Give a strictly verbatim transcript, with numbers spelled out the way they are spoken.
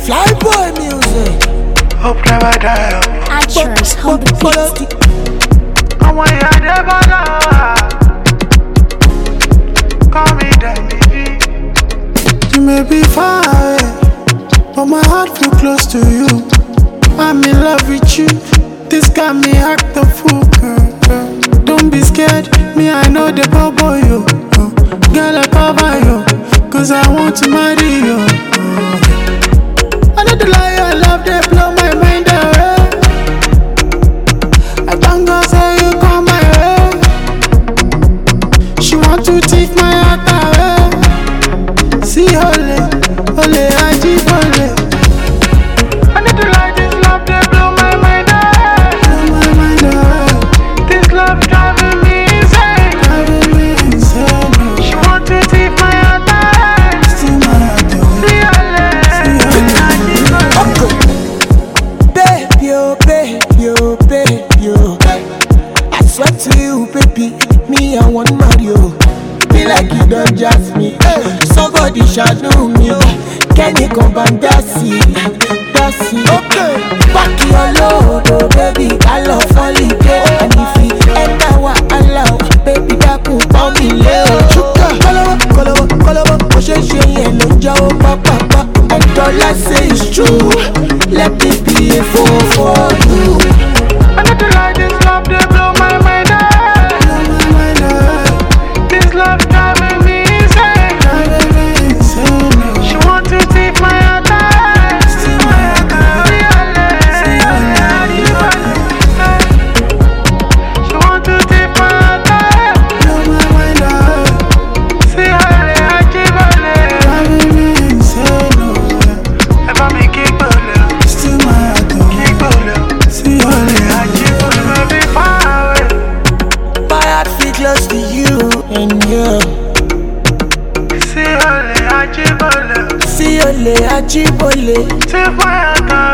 Flyboy music. Hope never die. Actress, hold the beat. I want you never die. Call me daddy. You may be far away, but my heart feel close to you. I'm in love with you. This got me act a fool, girl. Don't be scared, me I know the bubble you. Girl I cover you, cause I want to marry you. I know the lie I love, they blow my mind away. I thank God say you come my way. She want to take my heart away. See ole, ole aji ole. I know the lie, this love they blow my mind away. Blow my mind away. This love driving me insane. Driving me insane. She want to take my heart away. Steal my heart away. See ole, see ole. Baby, oh, baby, oh, baby, oh. I swear to you, baby, me I want Mario. Be like you don't just me. Somebody shadow me. Can you come and dance it? Dance it. Okay. Back your load, oh baby, I love holiday. And if you enter what I love, baby, that could call me Leo. Kolobo, kolobo, kolobo, oh she she yellow, jaw, papa, papa. And all I say is true. Let me be a fool for you. I know the lie, this love they blow my mind away. Blow my mind away. This love driving me insane. Driving me insane. She want to take my heart away. Steal my heart away. See ole, she want to take my heart away. Blow my mind away. See ole, aji ole. Driving me insane. Ever me kick ole. Steal my heart away. Kick ole. See ole, aji ole. Baby far away. My heart feel close to you and you. See ole, aji ole. See ole, ajibole. Take my heart away.